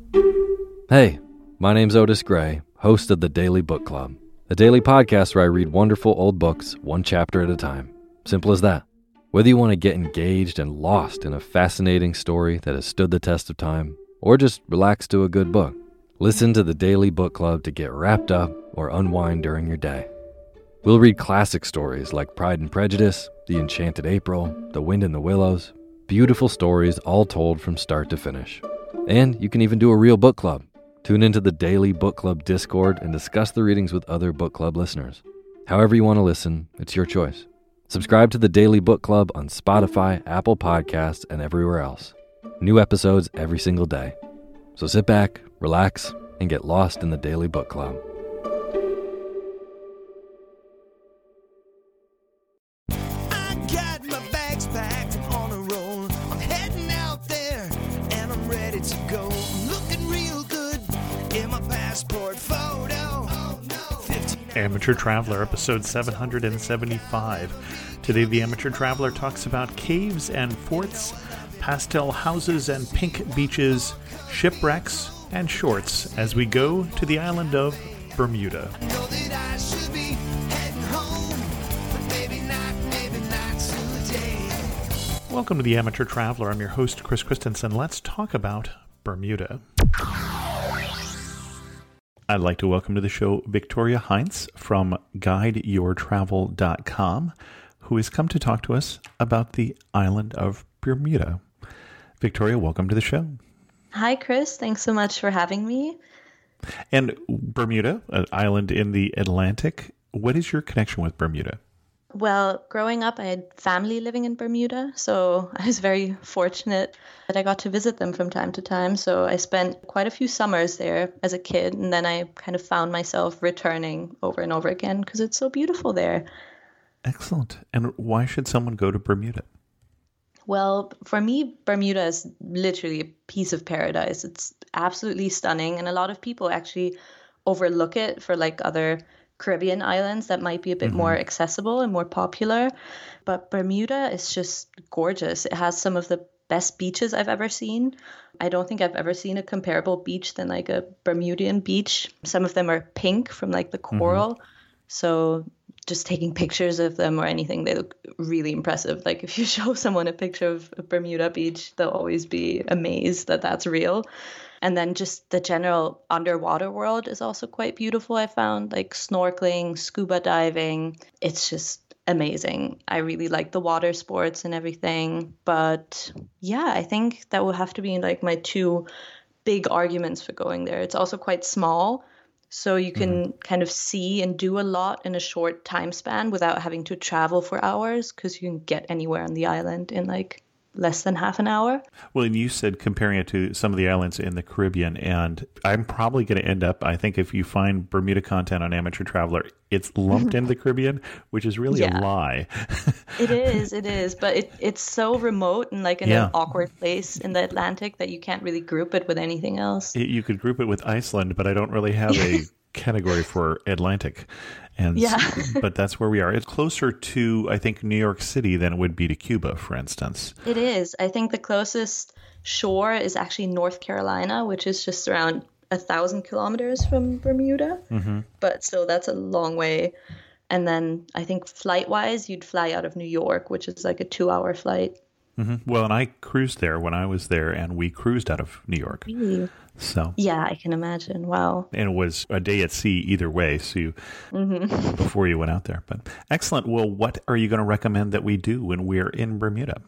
Hey, my name's Otis Gray, host of the Daily Book Club, a daily podcast where I read wonderful old books one chapter at a time. Simple as that. Whether you want to get engaged and lost in a fascinating story that has stood the test of time, or just relax to a good book, listen to the Daily Book Club to get wrapped up or unwind during your day. We'll read classic stories like Pride and Prejudice, The Enchanted April, The Wind in the Willows, beautiful stories all told from start to finish. And you can even do a real book club. Tune into the Daily Book Club Discord and discuss the readings with other book club listeners. However you want to listen, it's your choice. Subscribe to the Daily Book Club on Spotify, Apple Podcasts, and everywhere else. New episodes every single day. So sit back, relax, and get lost in the Daily Book Club. I got my bags packed on a roll. I'm heading out there and I'm ready to go. I'm looking real good in my passport photo. Oh, no. Amateur Traveler, episode 775. Today, the Amateur Traveler talks about caves and forts, pastel houses and pink beaches, shipwrecks and shorts as we go to the island of Bermuda. I know that I should be heading home, but maybe not today. Welcome to the Amateur Traveler. I'm your host, Chris Christensen. Let's talk about Bermuda. I'd like to welcome to the show Victoria Heinz from GuideYourTravel.com, who has come to talk to us about the island of Bermuda. Victoria, welcome to the show. Hi, Chris. Thanks so much for having me. And Bermuda, an island in the Atlantic. What is your connection with Bermuda? Well, growing up, I had family living in Bermuda, so I was very fortunate that I got to visit them from time to time. So I spent quite a few summers there as a kid, and then I kind of found myself returning over and over again because it's so beautiful there. Excellent. And why should someone go to Bermuda? Well, for me, Bermuda is literally a piece of paradise. It's absolutely stunning, and a lot of people actually overlook it for like other Caribbean islands that might be a bit more accessible and more popular. But Bermuda is just gorgeous. It has some of the best beaches I've ever seen. I don't think I've ever seen a comparable beach than like a Bermudian beach. Some of them are pink from like the coral. So just taking pictures of them or anything, they look really impressive. Like if you show someone a picture of a Bermuda beach, they'll always be amazed that that's real. And then just the general underwater world is also quite beautiful, I found, like snorkeling, scuba diving. It's just amazing. I really like the water sports and everything. But yeah, I think that will have to be like my two big arguments for going there. It's also quite small, so you can kind of see and do a lot in a short time span without having to travel for hours, because you can get anywhere on the island in like less than half an hour. Well, and you said comparing it to some of the islands in the Caribbean, and I'm probably going to end up, I think if you find Bermuda content on Amateur Traveler, it's lumped into the Caribbean, which is really a lie. It is. But it's so remote and like in an awkward place in the Atlantic that you can't really group it with anything else. You could group it with Iceland, but I don't really have a category for Atlantic. And but that's where we are. It's closer to, I think, New York City than it would be to Cuba, for instance. It is. I think the closest shore is actually North Carolina, which is just around 1,000 kilometers from Bermuda. But still, that's a long way. And then I think flight-wise, you'd fly out of New York, which is like a 2-hour flight. Well, and I cruised there when I was there, and we cruised out of New York. Really? So yeah, I can imagine. Wow. And it was a day at sea either way, so you, before you went out there. But excellent. Well, what are you going to recommend that we do when we're in Bermuda?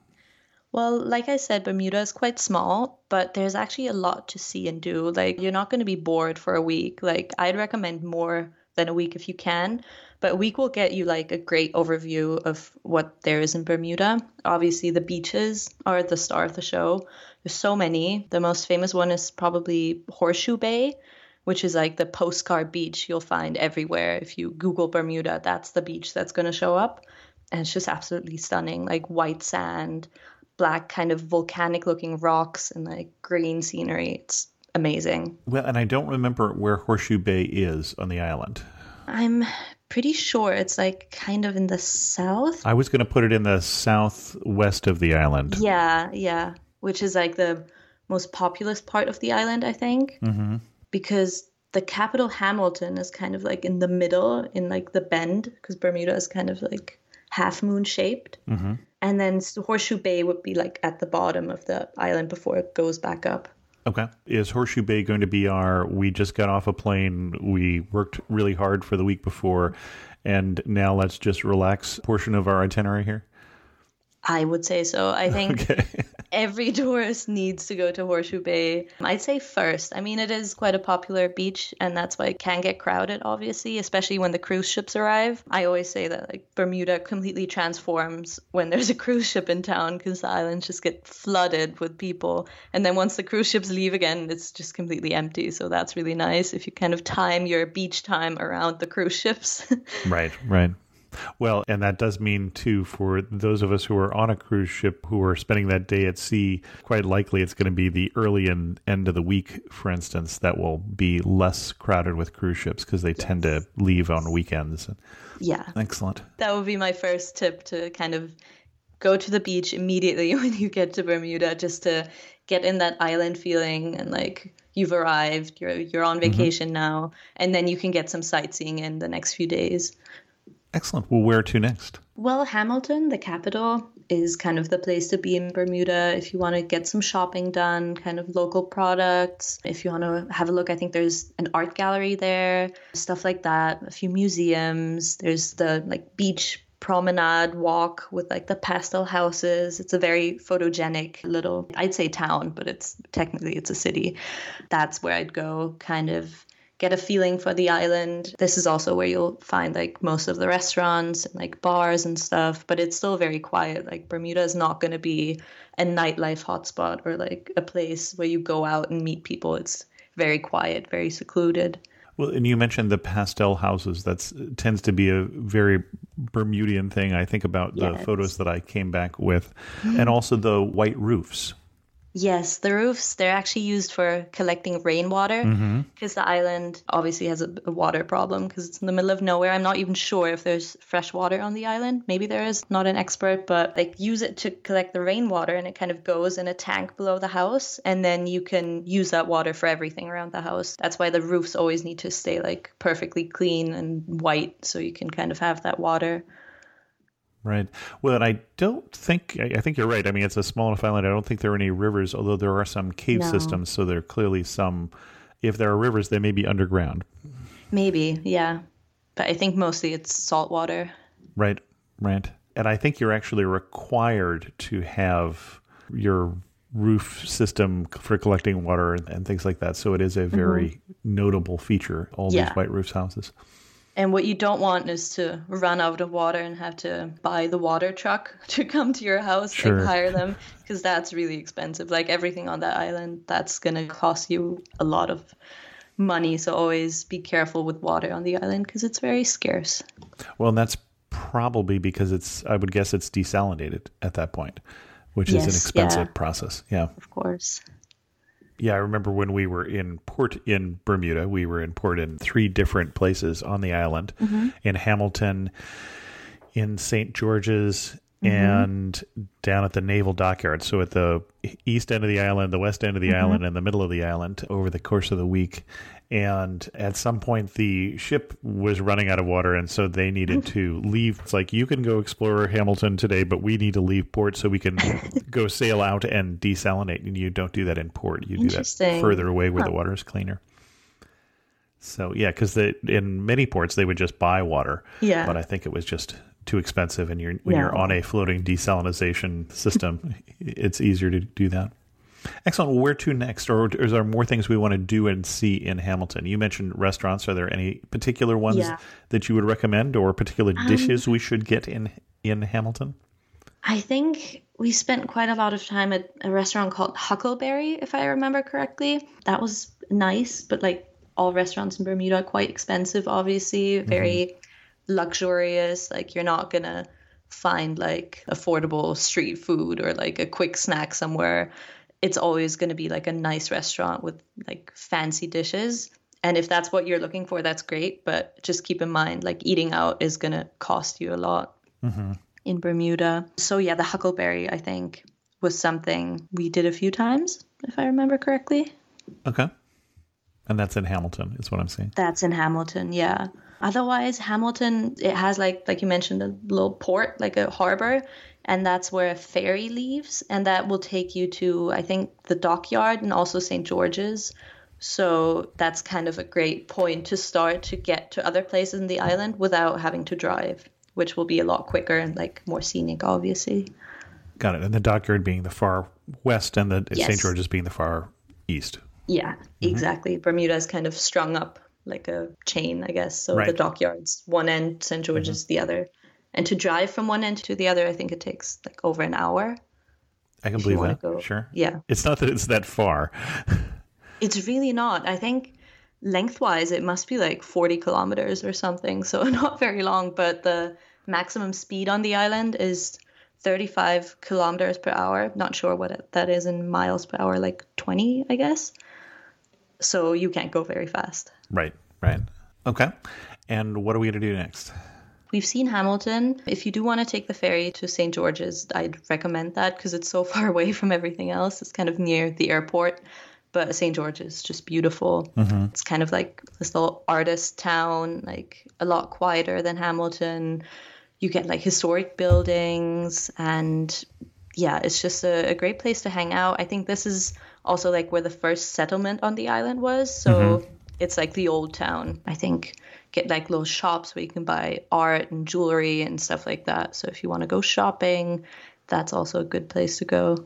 Well, like I said, Bermuda is quite small, but there's actually a lot to see and do. Like, you're not going to be bored for a week. Like, I'd recommend more than a week if you can. But a week will get you like a great overview of what there is in Bermuda. Obviously, the beaches are the star of the show. There's so many. The most famous one is probably Horseshoe Bay, which is like the postcard beach you'll find everywhere. If you Google Bermuda, that's the beach that's going to show up. And it's just absolutely stunning, like white sand, black kind of volcanic looking rocks, and like green scenery. It's amazing. Well, and I don't remember where Horseshoe Bay is on the island. I'm pretty sure it's like kind of in the south. I was going to put it in the southwest of the island. Yeah. Which is like the most populous part of the island, I think, because the capital Hamilton is kind of like in the middle, in like the bend, because Bermuda is kind of like half moon shaped. And then Horseshoe Bay would be like at the bottom of the island before it goes back up. Okay. Is Horseshoe Bay going to be we just got off a plane, we worked really hard for the week before, and now let's just relax portion of our itinerary here? I would say so. I think every tourist needs to go to Horseshoe Bay. I'd say first. I mean, it is quite a popular beach, and that's why it can get crowded, obviously, especially when the cruise ships arrive. I always say that like Bermuda completely transforms when there's a cruise ship in town because the islands just get flooded with people. And then once the cruise ships leave again, it's just completely empty. So that's really nice if you kind of time your beach time around the cruise ships. Right. Well, and that does mean, too, for those of us who are on a cruise ship who are spending that day at sea, quite likely it's going to be the early and end of the week, for instance, that will be less crowded with cruise ships because they tend to leave on weekends. Yeah. Excellent. That would be my first tip, to kind of go to the beach immediately when you get to Bermuda, just to get in that island feeling and like you've arrived, you're on vacation now, and then you can get some sightseeing in the next few days. Excellent. Well, where to next? Well, Hamilton, the capital, is kind of the place to be in Bermuda if you want to get some shopping done, kind of local products. If you want to have a look, I think there's an art gallery there, stuff like that, a few museums. There's the like beach promenade walk with like the pastel houses. It's a very photogenic little, I'd say town, but it's a city. That's where I'd go, kind of get a feeling for the island. This is also where you'll find like most of the restaurants and like bars and stuff, but it's still very quiet. Like Bermuda is not going to be a nightlife hotspot or like a place where you go out and meet people. It's very quiet, very secluded. Well, and you mentioned the pastel houses. That tends to be a very Bermudian thing. I think about the photos that I came back with, and also the white roofs. Yes, the roofs, they're actually used for collecting rainwater because the island obviously has a water problem because it's in the middle of nowhere. I'm not even sure if there's fresh water on the island. Maybe there is, not an expert, but they use it to collect the rainwater, and it kind of goes in a tank below the house, and then you can use that water for everything around the house. That's why the roofs always need to stay like perfectly clean and white so you can kind of have that water. Right. Well, and I think you're right. I mean, it's a small enough island. I don't think there are any rivers, although there are some cave systems. So there are clearly some, if there are rivers, they may be underground. Maybe, yeah. But I think mostly it's salt water. Right. And I think you're actually required to have your roof system for collecting water and things like that. So it is a very notable feature, all these white roofs houses. And what you don't want is to run out of water and have to buy the water truck to come to your house, like hire them, because that's really expensive. Like everything on that island, that's going to cost you a lot of money. So always be careful with water on the island because it's very scarce. Well, and that's probably because I would guess it's desalinated at that point, which is an expensive process. Yeah, of course. Yeah, I remember when we were in port in Bermuda, we were in port in 3 different places on the island, in Hamilton, in St. George's, and down at the Naval Dockyard. So at the east end of the island, the west end of the island, and the middle of the island over the course of the week. And at some point, the ship was running out of water, and so they needed to leave. It's like, you can go explore Hamilton today, but we need to leave port so we can go sail out and desalinate. And you don't do that in port. You do that further away where the water is cleaner. So, yeah, because in many ports, they would just buy water. Yeah. But I think it was just too expensive, and when you're on a floating desalinization system, it's easier to do that. Excellent. Well, where to next? Or is there more things we want to do and see in Hamilton? You mentioned restaurants. Are there any particular ones that you would recommend, or particular dishes we should get in Hamilton? I think we spent quite a lot of time at a restaurant called Huckleberry, if I remember correctly. That was nice, but like all restaurants in Bermuda are quite expensive, obviously. Very luxurious. Like you're not going to find like affordable street food or like a quick snack somewhere. It's always going to be like a nice restaurant with like fancy dishes. And if that's what you're looking for, that's great. But just keep in mind, like eating out is going to cost you a lot in Bermuda. So yeah, the Huckleberry, I think. was something we did a few times, if I remember correctly. Okay. And that's in Hamilton, is what I'm saying. That's in Hamilton, yeah. Otherwise, Hamilton, it has like you mentioned, a little port, like a harbor, and that's where a ferry leaves, and that will take you to, I think, the dockyard and also St. George's. So that's kind of a great point to start to get to other places in the island without having to drive, which will be a lot quicker and like more scenic, obviously. Got it. And the dockyard being the far west and the Yes. St. George's being the far east. Yeah, exactly. Bermuda is kind of strung up like a chain, I guess. So Right. the dockyard's one end, St. George's the other. And to drive from one end to the other, I think it takes like over an hour. I can If you believe wanna that. go. Sure. Yeah. It's not that it's that far. It's really not. I think lengthwise it must be like 40 kilometers or something. So not very long, but the maximum speed on the island is 35 kilometers per hour. Not sure what that is in miles per hour, like 20, I guess. So you can't go very fast. Right. Right. Okay. And what are we going to do next? We've seen Hamilton. If you do want to take the ferry to St. George's, I'd recommend that because it's so far away from everything else. It's kind of near the airport. But St. George's is just beautiful. It's kind of like this little artist town, like a lot quieter than Hamilton. You get like historic buildings, and yeah, it's just a great place to hang out. I think this is also like where the first settlement on the island was. So it's like the old town, I think. Get like little shops where you can buy art and jewelry and stuff like that. So if you want to go shopping, that's also a good place to go.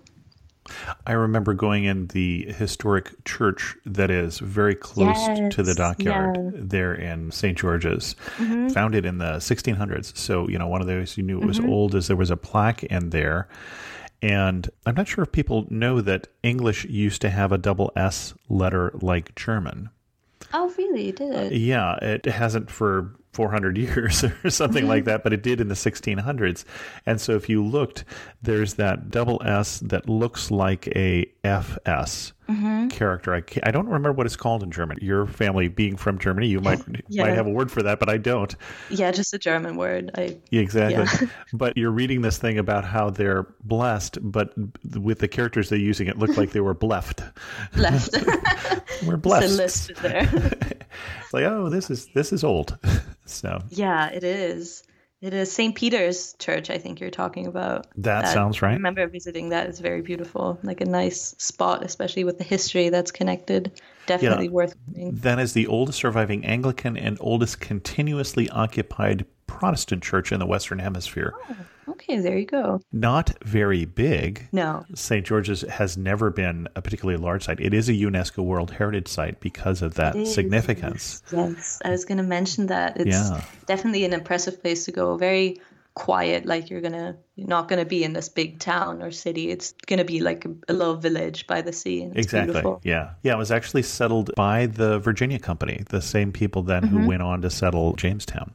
I remember going in the historic church that is very close to the Yes, dockyard yeah. there in St. George's, founded in the 1600s. So, one of those you knew it was old as there was a plaque in there. And I'm not sure if people know that English used to have a double S letter like German. Oh, really? Did it? Yeah, it hasn't for 400 years or something like that, but it did in the 1600s. And so if you looked, there's that double S that looks like a FS character. I don't remember what it's called in German. Your family being from Germany, you might have a word for that, but I don't. Yeah, just a German word. Exactly. Yeah. But you're reading this thing about how they're blessed, but with the characters they're using, it looked like they were bleft. Left. We're blessed. It's listed there. It's like, oh, this is old. So Yeah, it is. It is St. Peter's Church, I think you're talking about. That sounds right. I remember visiting that. It's very beautiful. Like a nice spot, especially with the history that's connected. Definitely worth going. That is the oldest surviving Anglican and oldest continuously occupied Protestant church in the Western Hemisphere. Okay, there you go. Not very big. No. St. George's has never been a particularly large site. It is a UNESCO World Heritage Site because of that significance. Yes, I was going to mention that. It's Yeah. definitely an impressive place to go. Very quiet, like you're not gonna be in this big town or city. It's gonna be like a little village by the sea, and it's Exactly. beautiful. Yeah. It was actually settled by the Virginia Company, the same people then who went on to settle Jamestown,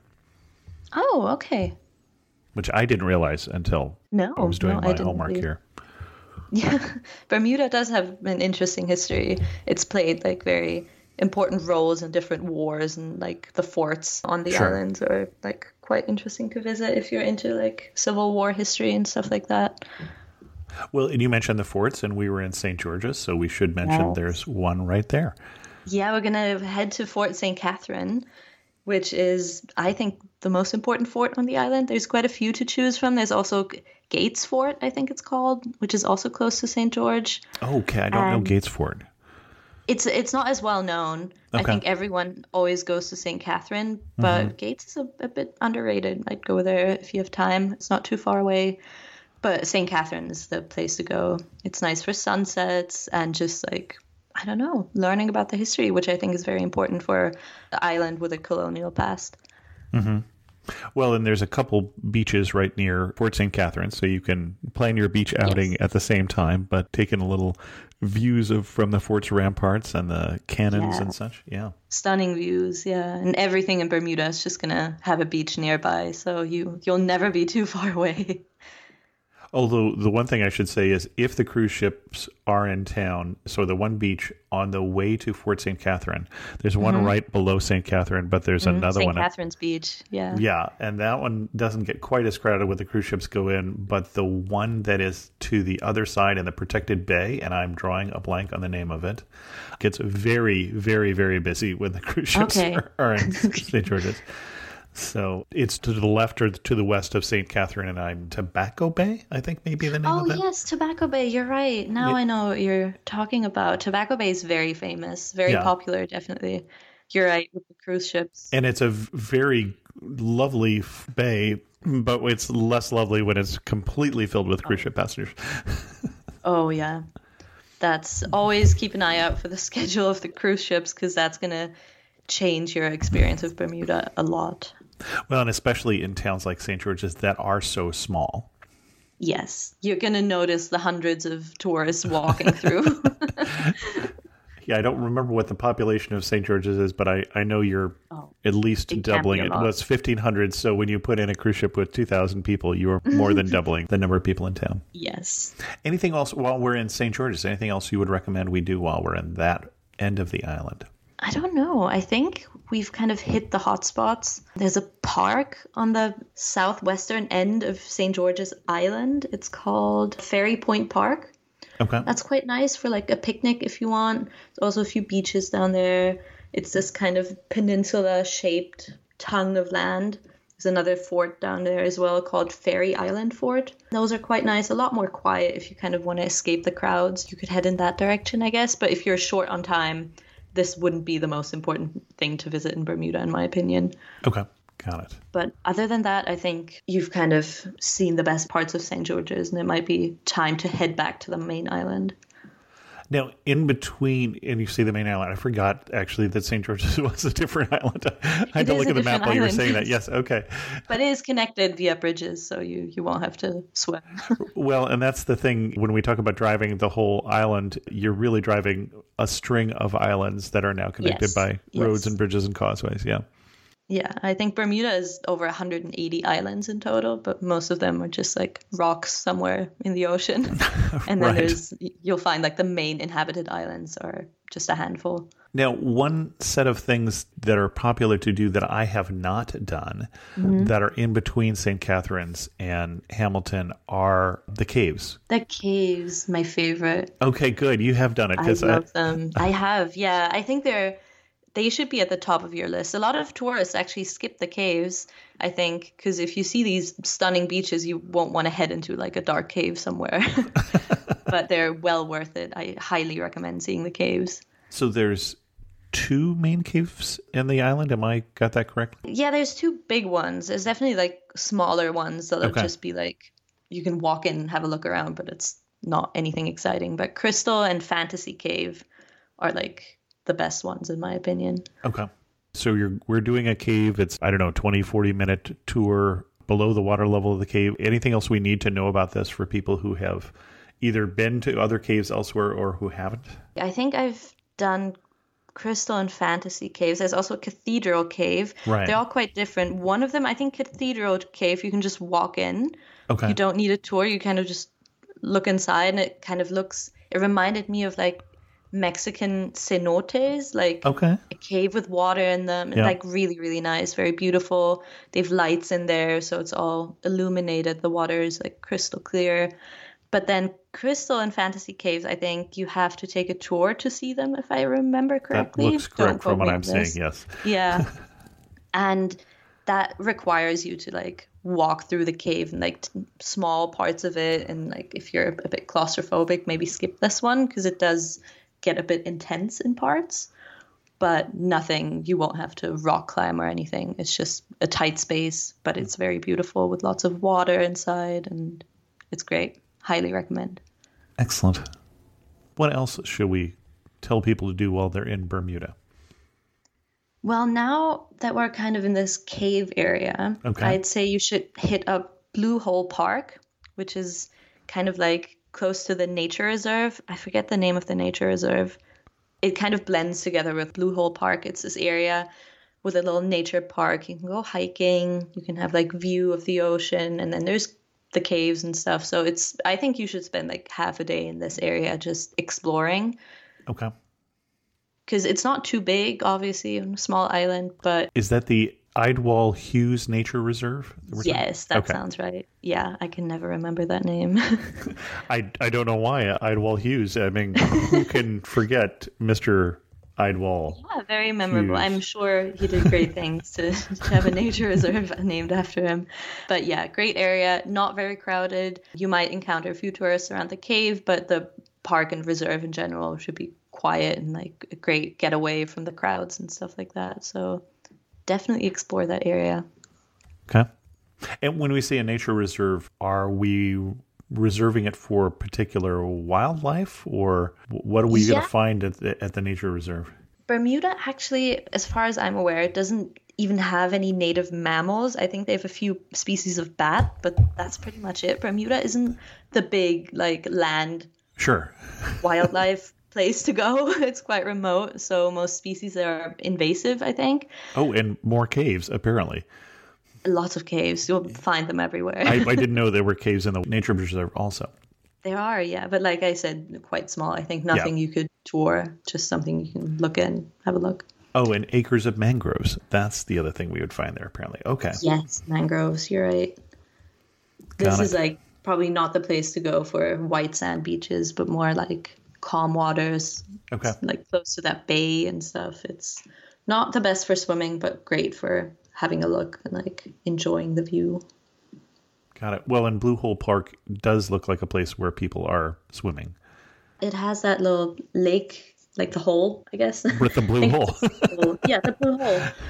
Oh, okay. which I didn't realize until No, I was doing no, I my didn't homework either. here. Yeah, Bermuda does have an interesting history. It's played like very important roles in different wars, and like the forts on the Sure. islands are like quite interesting to visit if you're into like Civil War history and stuff like that. Well, and you mentioned the forts, and we were in St. George's, so we should mention Yes. there's one right there. Yeah, we're gonna head to Fort St. Catherine, which is, I think, the most important fort on the island. There's quite a few to choose from. There's also Gates Fort, I think it's called, which is also close to St. George. Okay, I don't know Gates Fort. It's not as well known. I Okay. think everyone always goes to St. Catherine, but Gates is a bit underrated. I'd go there if you have time. It's not too far away. But St. Catherine is the place to go. It's nice for sunsets and just like, I don't know, learning about the history, which I think is very important for the island with a colonial past. Well, and there's a couple beaches right near Fort St. Catherine, so you can plan your beach outing at the same time, but taking a little views from the fort's ramparts and the cannons Yeah. and such. Yeah. Stunning views, yeah. And everything in Bermuda is just going to have a beach nearby, so you'll never be too far away. Although the one thing I should say is if the cruise ships are in town, so the one beach on the way to Fort St. Catherine, there's one right below St. Catherine, but there's another one. St. Catherine's Beach, yeah. Yeah, and that one doesn't get quite as crowded when the cruise ships go in, but the one that is to the other side in the protected bay, and I'm drawing a blank on the name of it, gets very, very, very busy when the cruise ships are in St. George's. So it's to the left or to the west of St. Catherine, and I'm Tobacco Bay, I think maybe the name of it. Oh, yes, Tobacco Bay. You're right. Now I know what you're talking about. Tobacco Bay is very famous, very popular, definitely. You're right, with the cruise ships. And it's a very lovely bay, but it's less lovely when it's completely filled with cruise ship passengers. Oh, yeah. That's always keep an eye out for the schedule of the cruise ships, because that's going to change your experience of Bermuda a lot. Well, and especially in towns like St. George's that are so small. Yes, you're going to notice the hundreds of tourists walking through. Yeah, I don't remember what the population of St. George's is, but I know you're at least doubling it. Well, it's 1,500, so when you put in a cruise ship with 2,000 people, you are more than doubling the number of people in town. Yes. Anything else while we're in St. George's? Anything else you would recommend we do while we're in that end of the island? I don't know. I think we've kind of hit the hot spots. There's a park on the southwestern end of St. George's Island. It's called Ferry Point Park. Okay. That's quite nice for like a picnic if you want. There's also a few beaches down there. It's this kind of peninsula-shaped tongue of land. There's another fort down there as well called Ferry Island Fort. Those are quite nice. A lot more quiet if you kind of want to escape the crowds. You could head in that direction, I guess. But if you're short on time, this wouldn't be the most important thing to visit in Bermuda, in my opinion. Okay, got it. But other than that, I think you've kind of seen the best parts of St. George's, and it might be time to head back to the main island. Now, in between, and you see the main island, I forgot actually that St. George's was a different island. I had to look at the map while you were saying that. Yes, okay. But it is connected via bridges, so you won't have to swim. Well, and that's the thing. When we talk about driving the whole island, you're really driving a string of islands that are now connected by roads and bridges and causeways. Yeah. Yeah, I think Bermuda is over 180 islands in total, but most of them are just like rocks somewhere in the ocean. And then you'll find like the main inhabited islands are just a handful. Now, one set of things that are popular to do that I have not done that are in between St. Catherine's and Hamilton are the caves. The caves, my favorite. Okay, good. You have done it. I love them. I have, yeah. I think they should be at the top of your list. A lot of tourists actually skip the caves, I think, because if you see these stunning beaches, you won't want to head into like a dark cave somewhere. But they're well worth it. I highly recommend seeing the caves. So there's 2 main caves in the island. Am I got that correct? Yeah, there's 2 big ones. There's definitely like smaller ones that'll just be like, you can walk in and have a look around, but it's not anything exciting. But Crystal and Fantasy Cave are like the best ones in my opinion. Okay. So we're doing a cave. It's, 20-40 minute tour below the water level of the cave. Anything else we need to know about this for people who have either been to other caves elsewhere or who haven't? I think I've done Crystal and Fantasy Caves. There's also Cathedral Cave. Right. They're all quite different. One of them, I think Cathedral Cave, you can just walk in. Okay. You don't need a tour. You kind of just look inside, and it reminded me of like Mexican cenotes, like a cave with water in them. Yeah. Like really, really nice, very beautiful. They have lights in there, so it's all illuminated. The water is like crystal clear. But then Crystal and Fantasy Caves, I think you have to take a tour to see them, if I remember correctly. That looks correct from what I'm saying, yes. Yeah. And that requires you to like walk through the cave and like small parts of it. And like if you're a bit claustrophobic, maybe skip this one because it does get a bit intense in parts. But nothing, you won't have to rock climb or anything. It's just a tight space, but it's very beautiful with lots of water inside, and it's great. Highly recommend. Excellent. What else should we tell people to do while they're in Bermuda? Well, now that we're kind of in this cave area, I'd say you should hit up Blue Hole Park, which is kind of like close to the nature reserve. I forget the name of the nature reserve. It kind of blends together with Blue Hole Park. It's this area with a little nature park. You can go hiking. You can have like view of the ocean. And then there's the caves and stuff. So I think you should spend like half a day in this area just exploring. Okay. Because it's not too big, obviously, on a small island, but... Is that the Idwal Hughes Nature Reserve? Yes, that sounds right. Yeah, I can never remember that name. I don't know why Idwal Hughes. I mean, who can forget Mr. Idwal? Yeah, very memorable. Hughes. I'm sure he did great things to have a nature reserve named after him. But yeah, great area, not very crowded. You might encounter a few tourists around the cave, but the park and reserve in general should be quiet and like a great getaway from the crowds and stuff like that. So definitely explore that area. Okay. And when we say a nature reserve, are we reserving it for particular wildlife, or what are we going to find at the nature reserve? Bermuda, actually, as far as I'm aware, it doesn't even have any native mammals. I think they have a few species of bat, but that's pretty much it. Bermuda isn't the big like land wildlife place to go. It's quite remote, so most species are invasive, I think. Oh, and more caves, apparently. Lots of caves. You'll find them everywhere. I didn't know there were caves in the nature reserve also. There are, yeah. But like I said, quite small. I think nothing you could tour, just something you can look in, have a look. Oh, and acres of mangroves. That's the other thing we would find there, apparently. Okay. Yes, mangroves. You're right. This is like probably not the place to go for white sand beaches, but more like calm waters. Okay. Like close to that bay and stuff. It's not the best for swimming, but great for having a look and like enjoying the view. Got it. Well, and Blue Hole Park does look like a place where people are swimming. It has that little lake, like the hole, I guess. With the blue hole. Yeah, the blue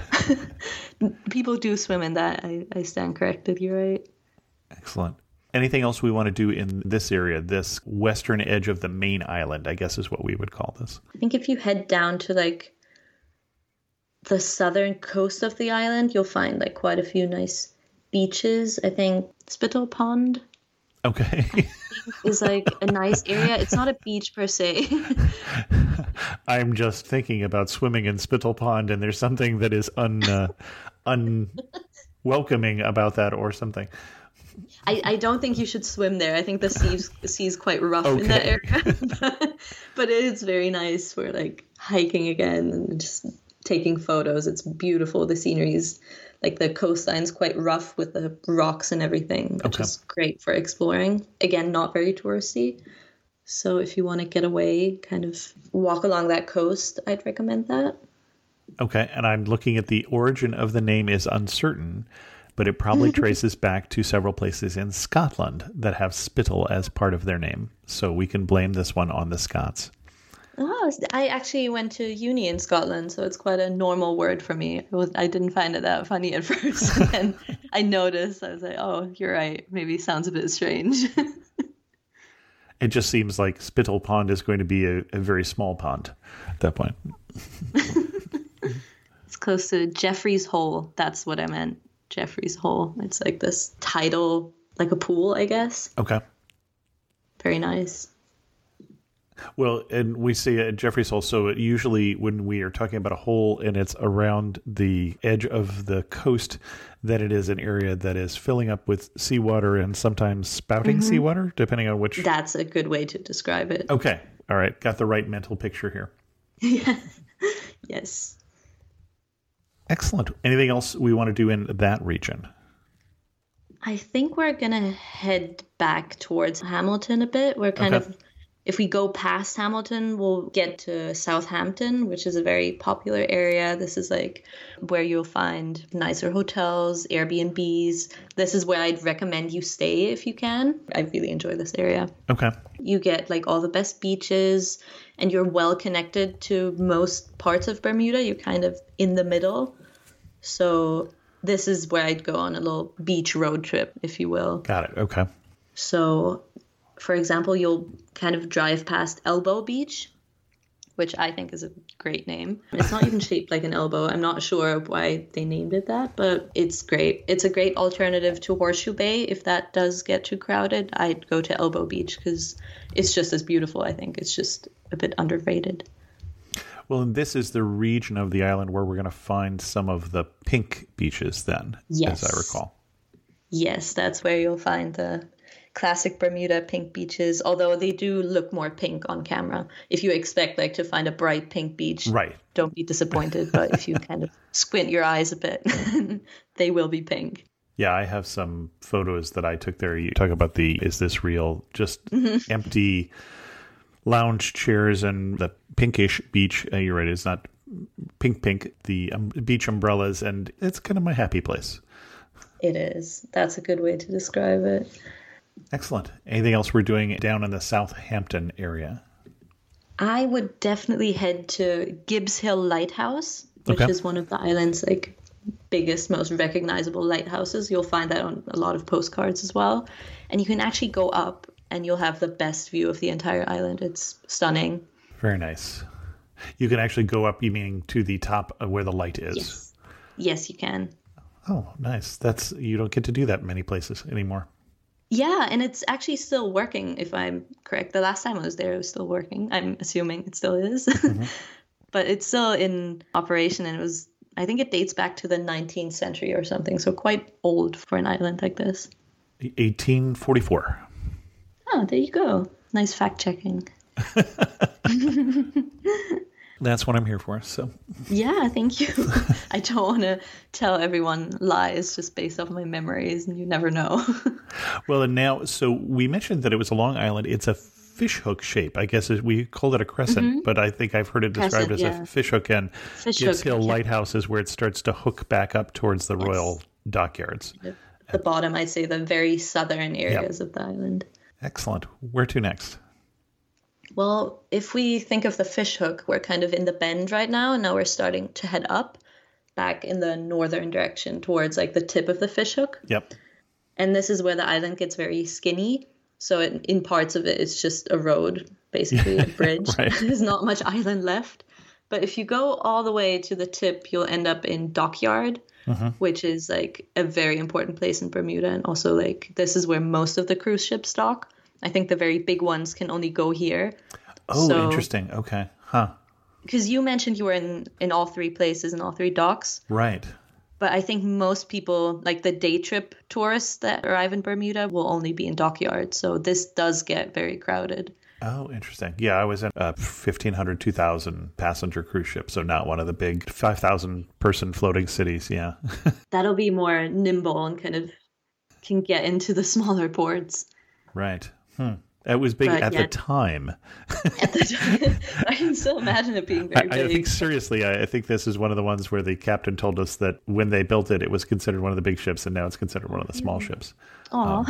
hole. People do swim in that. I stand corrected. You're right. Excellent. Anything else we want to do in this area, this western edge of the main island, I guess is what we would call this? I think if you head down to like the southern coast of the island, you'll find like quite a few nice beaches. I think Spittle Pond is like a nice area. It's not a beach per se. I'm just thinking about swimming in Spittle Pond, and there's something that is unwelcoming about that or something. I don't think you should swim there. I think the sea's quite rough in that area. But it is very nice for like hiking again and just taking photos. It's beautiful. The scenery's like the coastline's quite rough with the rocks and everything, which is great for exploring. Again, not very touristy. So if you want to get away, kind of walk along that coast, I'd recommend that. Okay. And I'm looking at the origin of the name is uncertain, but it probably traces back to several places in Scotland that have Spittle as part of their name. So we can blame this one on the Scots. Oh, I actually went to uni in Scotland, so it's quite a normal word for me. I didn't find it that funny at first. And I noticed, I was like, oh, you're right. Maybe it sounds a bit strange. It just seems like Spittle Pond is going to be a very small pond at that point. It's close to Jeffrey's Hole. That's what I meant. Jeffrey's Hole. It's like this tidal, like a pool, I guess. Okay. Very nice. Well, and we see at Jeffrey's Hole, so usually when we are talking about a hole and it's around the edge of the coast, that it is an area that is filling up with seawater and sometimes spouting seawater, depending on which... That's a good way to describe it. Okay. All right. Got the right mental picture here. Yeah. Yes. Excellent. Anything else we want to do in that region? I think we're going to head back towards Hamilton a bit. We're kind of... If we go past Hamilton, we'll get to Southampton, which is a very popular area. This is like where you'll find nicer hotels, Airbnbs. This is where I'd recommend you stay if you can. I really enjoy this area. Okay. You get like all the best beaches and you're well connected to most parts of Bermuda. You're kind of in the middle. So this is where I'd go on a little beach road trip, if you will. Got it. Okay. So... For example, you'll kind of drive past Elbow Beach, which I think is a great name. It's not even shaped like an elbow. I'm not sure why they named it that, but it's great. It's a great alternative to Horseshoe Bay. If that does get too crowded, I'd go to Elbow Beach because it's just as beautiful, I think. It's just a bit underrated. Well, and this is the region of the island where we're going to find some of the pink beaches then, yes. As I recall. Yes, that's where you'll find the classic Bermuda pink beaches, although they do look more pink on camera. If you expect like to find a bright pink beach, Right. don't be disappointed. But if you kind of squint your eyes a bit, they will be pink. Yeah, I have some photos that I took there. You talk about the is this real? Just empty lounge chairs and the pinkish beach. You're right, it's not pink, the beach umbrellas, and it's kind of my happy place. It is. That's a good way to describe it. Excellent. Anything else we're doing down in the Southampton area? I would definitely head to Gibbs Hill Lighthouse, which Okay. is one of the island's like biggest, most recognizable lighthouses. You'll find that on a lot of postcards as well. And you can actually go up and you'll have the best view of the entire island. It's stunning. Very nice. You can actually go up, you mean to the top of where the light is? Yes. Yes, you can. Oh, nice. You don't get to do that in many places anymore. Yeah, and it's actually still working, if I'm correct. The last time I was there, it was still working. I'm assuming it still is. But it's still in operation, and I think it dates back to the 19th century or something, so quite old for an island like this. 1844. Oh, there you go. Nice fact checking. That's what I'm here for. So Yeah, thank you. I don't want to tell everyone lies just based off my memories, and you never know. Well, and now, so we mentioned that it was a long island. It's a fishhook shape. I guess we called it a crescent, but I think I've heard it described Crescent, as yeah. a fishhook. And Gibbs Fishhook, Hill yeah. Lighthouse is where it starts to hook back up towards the Royal Dockyards. The bottom, I'd say the very southern areas of the island. Excellent. Where to next? Well, if we think of the fishhook, we're kind of in the bend right now, and now we're starting to head up back in the northern direction towards like the tip of the fishhook. Yep. And this is where the island gets very skinny. So in parts of it, it's just a road, basically a bridge. Right. There's not much island left. But if you go all the way to the tip, you'll end up in Dockyard, which is like a very important place in Bermuda. And also like this is where most of the cruise ships dock. I think the very big ones can only go here. Oh, So- interesting. Okay. Huh. Because you mentioned you were in all three places, in all three docks. Right. But I think most people, like the day trip tourists that arrive in Bermuda, will only be in Dockyard. So this does get very crowded. Oh, interesting. Yeah, I was in a 1,500, 2,000 passenger cruise ship, so not one of the big 5,000 person floating cities. Yeah. That'll be more nimble and kind of can get into the smaller ports. Right. It was big But at yeah. the time. At the time, I can still imagine it being very I big. think seriously, I think this is one of the ones where the captain told us that when they built it, it was considered one of the big ships, and now it's considered one of the small ships. Aw.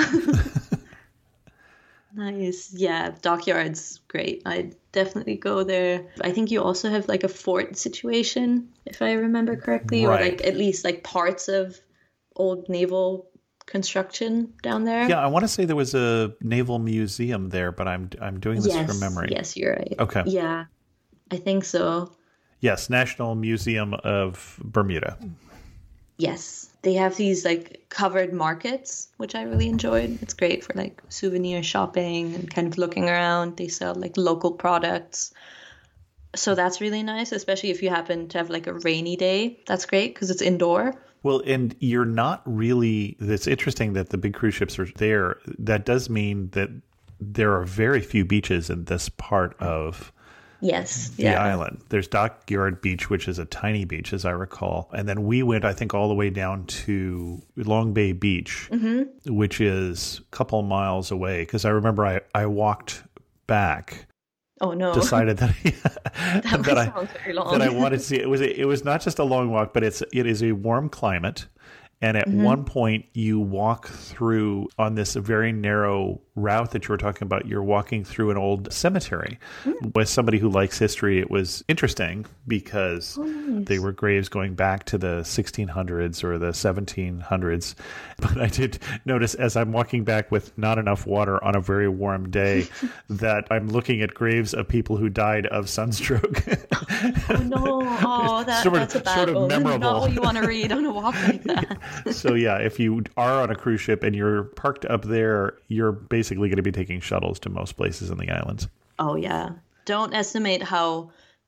Nice. Yeah, Dockyard's great. I'd definitely go there. I think you also have like a fort situation, if I remember correctly, or Right. like at least like parts of old naval construction down there. Yeah, I want to say there was a naval museum there, but I'm doing this from memory. Yes, you're right. Okay. Yeah, I think so. Yes, National Museum of Bermuda. Yes. They have these like covered markets, which I really enjoyed. It's great for like souvenir shopping and kind of looking around. They sell like local products. So that's really nice, especially if you happen to have like a rainy day. That's great because it's indoor. Well, and you're not really, it's interesting that the big cruise ships are there. That does mean that there are very few beaches in this part of Yes. the island. There's Dockyard Beach, which is a tiny beach, as I recall. And then we went, I think, all the way down to Long Bay Beach, which is a couple miles away. Because I remember I walked back, Oh no. decided that that that I sounds very long. that I wanted to see. It was not just a long walk, but it is a warm climate. And at one point, you walk through on this very narrow route that you were talking about. You're walking through an old cemetery. With somebody who likes history, it was interesting because they were graves going back to the 1600s or the 1700s. But I did notice as I'm walking back with not enough water on a very warm day that I'm looking at graves of people who died of sunstroke. Oh no. Oh, that's a bad sort of one. memorable. Not what you want to read on a walk like that. So yeah, if you are on a cruise ship and you're parked up there, you're basically going to be taking shuttles to most places in the islands. Oh yeah. Don't estimate how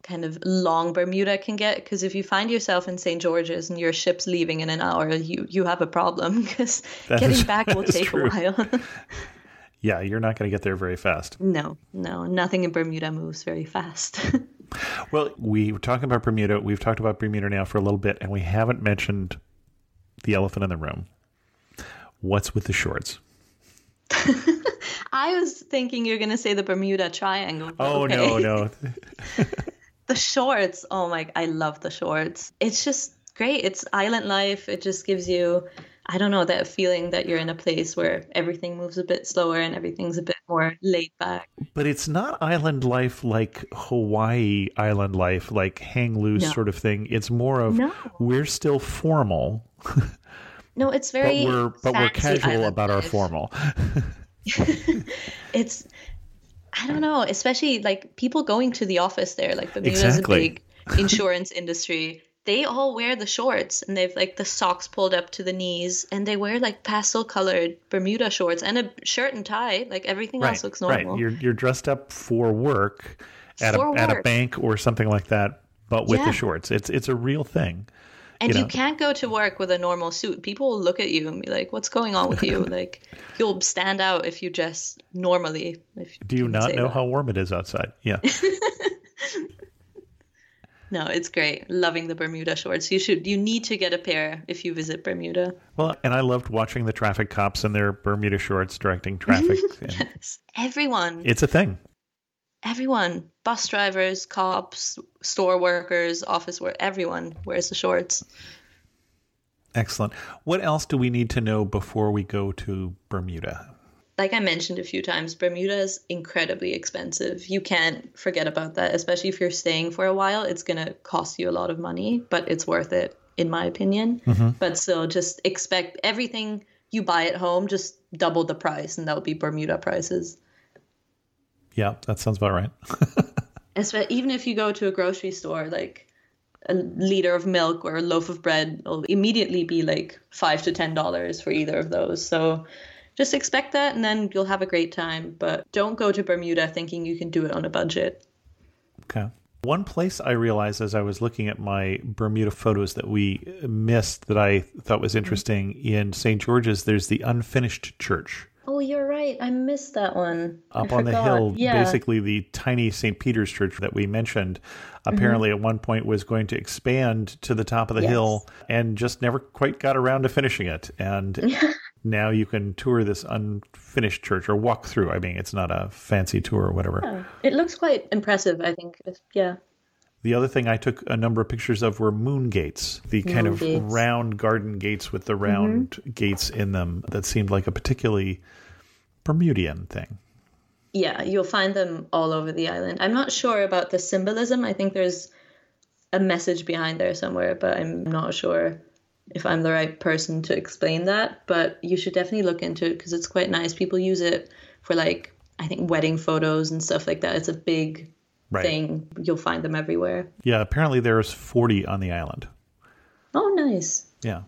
kind of long Bermuda can get, because if you find yourself in St. George's and your ship's leaving in an hour, you have a problem, because getting back will take true. a while. Yeah, you're not going to get there very fast. No, nothing in Bermuda moves very fast. Well, we were talking about Bermuda. We've talked about Bermuda now for a little bit, and we haven't mentioned the elephant in the room. What's with the shorts? I was thinking you're going to say the Bermuda Triangle. Oh, okay. no. The shorts. Oh my, I love the shorts. It's just great. It's island life. It just gives you, I don't know, that feeling that you're in a place where everything moves a bit slower and everything's a bit more laid back. But it's not island life like Hawaii island life, like hang loose sort of thing. It's more of we're still formal. No, it's very but we're casual about our formal. It's, I don't know, especially like people going to the office there, like Bermuda's a big insurance industry. They all wear the shorts and they've like the socks pulled up to the knees, and they wear like pastel colored Bermuda shorts and a shirt and tie. Like everything else looks normal. Right. You're dressed up for work at a bank or something like that, but with the shorts. It's a real thing. And you can't go to work with a normal suit. People will look at you and be like, what's going on with you? Like, you'll stand out if you dress normally. Do you not know how warm it is outside? Yeah. No, it's great. Loving the Bermuda shorts. You need to get a pair if you visit Bermuda. Well, and I loved watching the traffic cops in their Bermuda shorts directing traffic. Yes. Everyone. It's a thing. Everyone, bus drivers, cops, store workers, office work, everyone wears the shorts. Excellent. What else do we need to know before we go to Bermuda? Like I mentioned a few times, Bermuda is incredibly expensive. You can't forget about that, especially if you're staying for a while. It's going to cost you a lot of money, but it's worth it, in my opinion. Mm-hmm. But still, just expect everything you buy at home, just double the price, and that would be Bermuda prices. Yeah, that sounds about right. Even if you go to a grocery store, like a liter of milk or a loaf of bread will immediately be like $5 to $10 for either of those. So just expect that, and then you'll have a great time. But don't go to Bermuda thinking you can do it on a budget. Okay. One place I realized as I was looking at my Bermuda photos that we missed that I thought was interesting, in St. George's, there's the unfinished church. Oh, you're right. I missed that one. Up on the hill, basically the tiny St. Peter's Church that we mentioned, apparently at one point was going to expand to the top of the hill and just never quite got around to finishing it. And now you can tour this unfinished church or walk through. I mean, it's not a fancy tour or whatever. Yeah. It looks quite impressive, I think. Yeah. The other thing I took a number of pictures of were moon gates, the kind of round garden gates with the round gates in them that seemed like a particularly Bermudian thing. Yeah, you'll find them all over the island. I'm not sure about the symbolism. I think there's a message behind there somewhere, but I'm not sure if I'm the right person to explain that. But you should definitely look into it because it's quite nice. People use it for, like, I think wedding photos and stuff like that. It's a big thing. You'll find them everywhere. Yeah, apparently there's 40 on the island. Oh, nice. Yeah.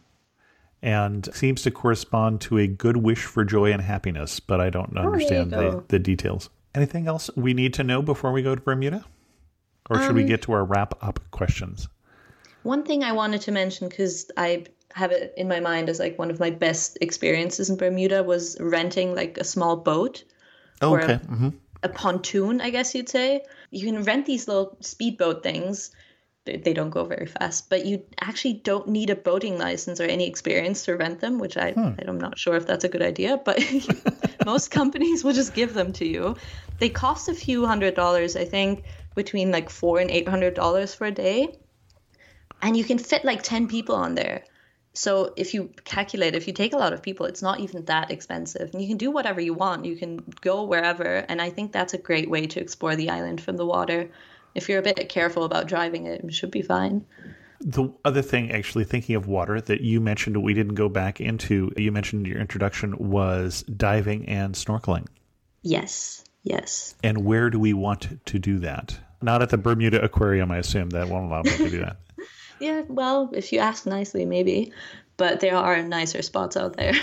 And seems to correspond to a good wish for joy and happiness, but I don't understand the details. Anything else we need to know before we go to Bermuda? Or should we get to our wrap-up questions? One thing I wanted to mention, because I have it in my mind as like one of my best experiences in Bermuda, was renting like a small boat. Oh, okay. A pontoon, I guess you'd say. You can rent these little speedboat things. They don't go very fast, but you actually don't need a boating license or any experience to rent them, which I'm not sure if that's a good idea, but most companies will just give them to you. They cost a few $100s, I think, between like $400 and $800 for a day. And you can fit like 10 people on there. So if you calculate, if you take a lot of people, it's not even that expensive. And you can do whatever you want. You can go wherever. And I think that's a great way to explore the island from the water. If you're a bit careful about driving it, it should be fine. The other thing, actually, thinking of water that you mentioned, we didn't go back into, you mentioned in your introduction, was diving and snorkeling. Yes, yes. And where do we want to do that? Not at the Bermuda Aquarium, I assume. That won't allow me to do that. Yeah, well, if you ask nicely, maybe. But there are nicer spots out there.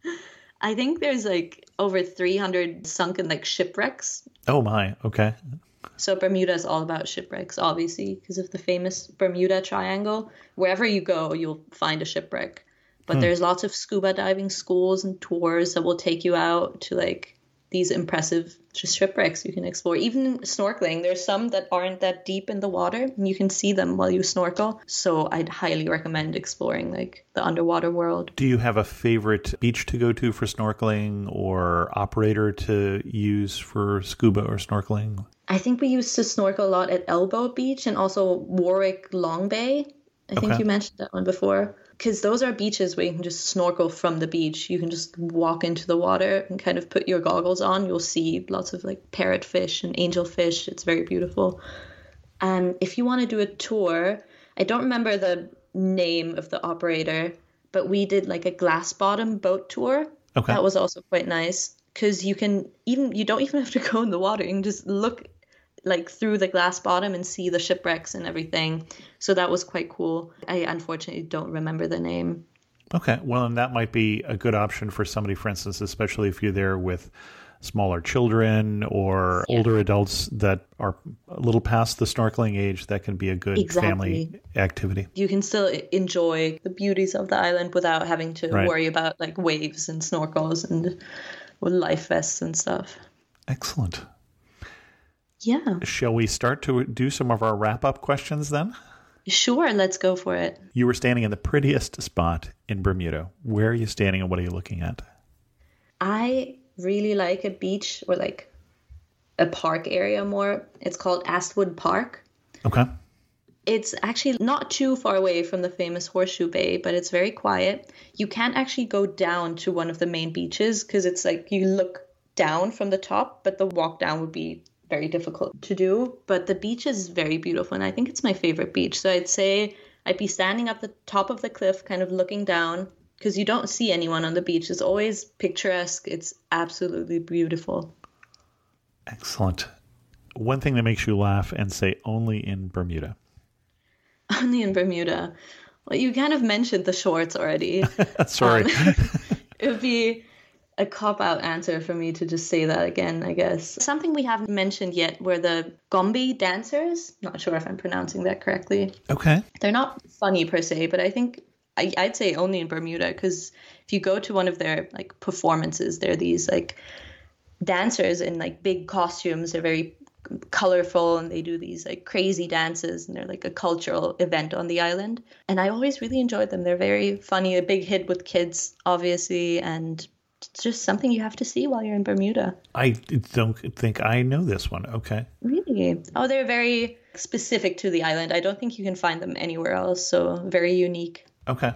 I think there's like over 300 sunken like shipwrecks. Oh my, okay. So Bermuda is all about shipwrecks, obviously, because of the famous Bermuda Triangle. Wherever you go, you'll find a shipwreck. But there's lots of scuba diving schools and tours that will take you out to like these impressive just shipwrecks you can explore. Even snorkeling, there's some that aren't that deep in the water, and you can see them while you snorkel. So I'd highly recommend exploring like the underwater world. Do you have a favorite beach to go to for snorkeling or operator to use for scuba or snorkeling? I think we used to snorkel a lot at Elbow Beach and also Warwick Long Bay. I think you mentioned that one before. Because those are beaches where you can just snorkel from the beach. You can just walk into the water and kind of put your goggles on. You'll see lots of like parrotfish and angelfish. It's very beautiful. If you want to do a tour, I don't remember the name of the operator, but we did like a glass bottom boat tour. Okay. That was also quite nice because you don't even have to go in the water. You can just look like through the glass bottom and see the shipwrecks and everything. So that was quite cool. I unfortunately don't remember the name. Okay. Well, and that might be a good option for somebody, for instance, especially if you're there with smaller children or older adults that are a little past the snorkeling age. That can be a good family activity. You can still enjoy the beauties of the island without having to worry about like waves and snorkels and with life vests and stuff. Excellent. Yeah. Shall we start to do some of our wrap-up questions then? Sure, let's go for it. You were standing in the prettiest spot in Bermuda. Where are you standing and what are you looking at? I really like a beach or like a park area more. It's called Astwood Park. Okay. It's actually not too far away from the famous Horseshoe Bay, but it's very quiet. You can't actually go down to one of the main beaches because it's like you look down from the top, but the walk down would be very difficult to do. But the beach is very beautiful, and I think it's my favorite beach. So I'd say I'd be standing at the top of the cliff, kind of looking down, because you don't see anyone on the beach. It's always picturesque. It's absolutely beautiful. Excellent. One thing that makes you laugh and say only in Bermuda. Only in Bermuda. Well, you kind of mentioned the shorts already. Sorry. It would be a cop-out answer for me to just say that again, I guess. Something we haven't mentioned yet were the Gombe dancers. Not sure if I'm pronouncing that correctly. Okay. They're not funny per se, but I think I'd say only in Bermuda, because if you go to one of their like performances, they're these like dancers in like big costumes. They're very colorful and they do these like crazy dances, and they're like a cultural event on the island. And I always really enjoyed them. They're very funny, a big hit with kids, obviously, and it's just something you have to see while you're in Bermuda. I don't think I know this one. Okay. Really? Oh, they're very specific to the island. I don't think you can find them anywhere else. So very unique. Okay.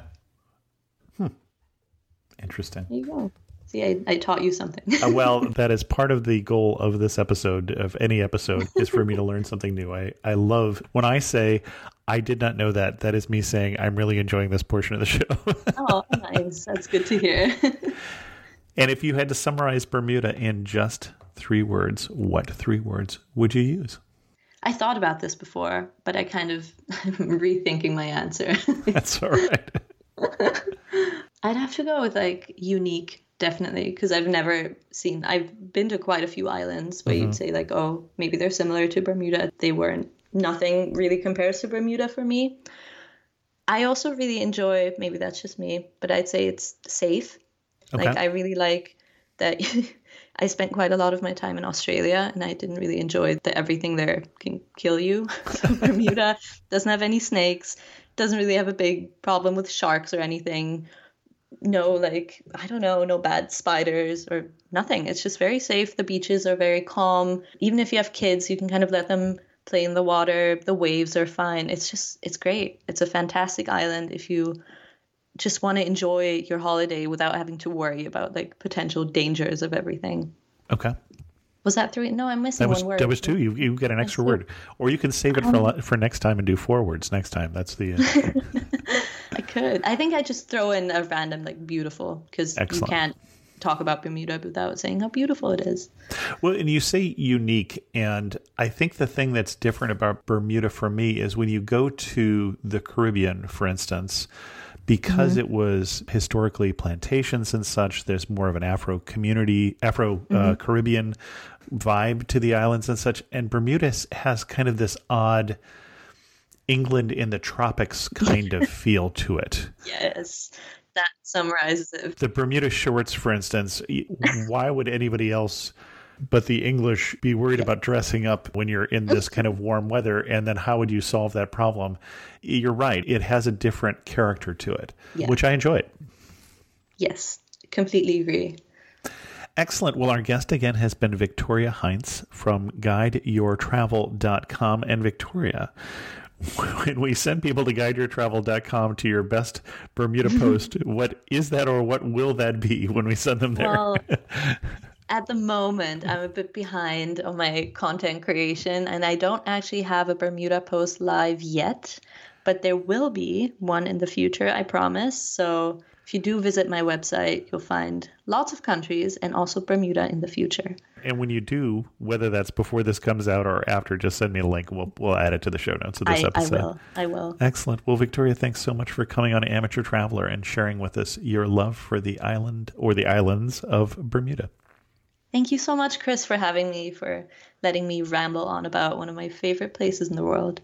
Interesting. There you go. See, I taught you something. Well, that is part of the goal of this episode, of any episode, is for me to learn something new. I love when I say, I did not know that. That is me saying, I'm really enjoying this portion of the show. Oh, nice. That's good to hear. And if you had to summarize Bermuda in just 3 words, what 3 words would you use? I thought about this before, but I kind of am rethinking my answer. That's all right. I'd have to go with like unique, definitely, because I've been to quite a few islands where you'd say like, oh, maybe they're similar to Bermuda. They weren't. Nothing really compares to Bermuda for me. I also really enjoy, maybe that's just me, but I'd say it's safe. Okay. Like I really like that. I spent quite a lot of my time in Australia, and I didn't really enjoy that everything there can kill you. So Bermuda doesn't have any snakes, doesn't really have a big problem with sharks or anything. No, like, I don't know, no bad spiders or nothing. It's just very safe. The beaches are very calm. Even if you have kids, you can kind of let them play in the water. The waves are fine. It's great. It's a fantastic island if you just want to enjoy your holiday without having to worry about like potential dangers of everything. Okay. Was that 3? No, I'm missing one word. That was 2. You get an extra word. Or you can save it for next time and do 4 words next time. That's the... I could. I think I just throw in a random like beautiful, because you can't talk about Bermuda without saying how beautiful it is. Well, and you say unique, and I think the thing that's different about Bermuda for me is when you go to the Caribbean, for instance, because it was historically plantations and such. There's more of an Afro community, Caribbean vibe to the islands and such. And Bermuda has kind of this odd England in the tropics kind of feel to it. Yes, that summarizes it. The Bermuda shorts, for instance, why would anybody else but the English be worried about dressing up when you're in this kind of warm weather? And then how would you solve that problem? You're right. It has a different character to it, which I enjoyed. Yes, completely agree. Excellent. Well, our guest again has been Victoria Heinz from GuideYourTravel.com. And Victoria, when we send people to GuideYourTravel.com to your best Bermuda post, what is that, or what will that be when we send them there? Well, at the moment, I'm a bit behind on my content creation, and I don't actually have a Bermuda post live yet, but there will be one in the future, I promise. So if you do visit my website, you'll find lots of countries and also Bermuda in the future. And when you do, whether that's before this comes out or after, just send me a link. We'll add it to the show notes of this episode. I will. Excellent. Well, Victoria, thanks so much for coming on Amateur Traveler and sharing with us your love for the island or the islands of Bermuda. Thank you so much, Chris, for having me, for letting me ramble on about one of my favorite places in the world.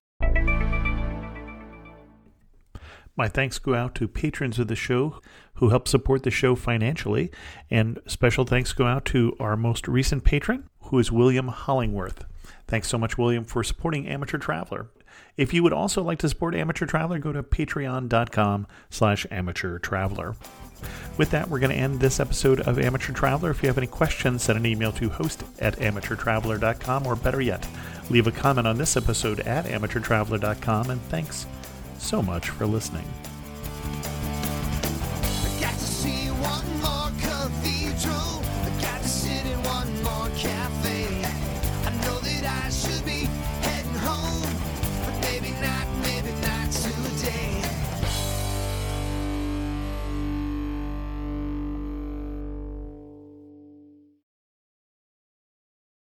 My thanks go out to patrons of the show who help support the show financially, and special thanks go out to our most recent patron, who is William Hollingworth. Thanks so much, William, for supporting Amateur Traveler. If you would also like to support Amateur Traveler, go to patreon.com/Amateur Traveler. With that, we're going to end this episode of Amateur Traveler. If you have any questions, send an email to host@amateurtraveler.com, or better yet, leave a comment on this episode at amateurtraveler.com, and thanks so much for listening.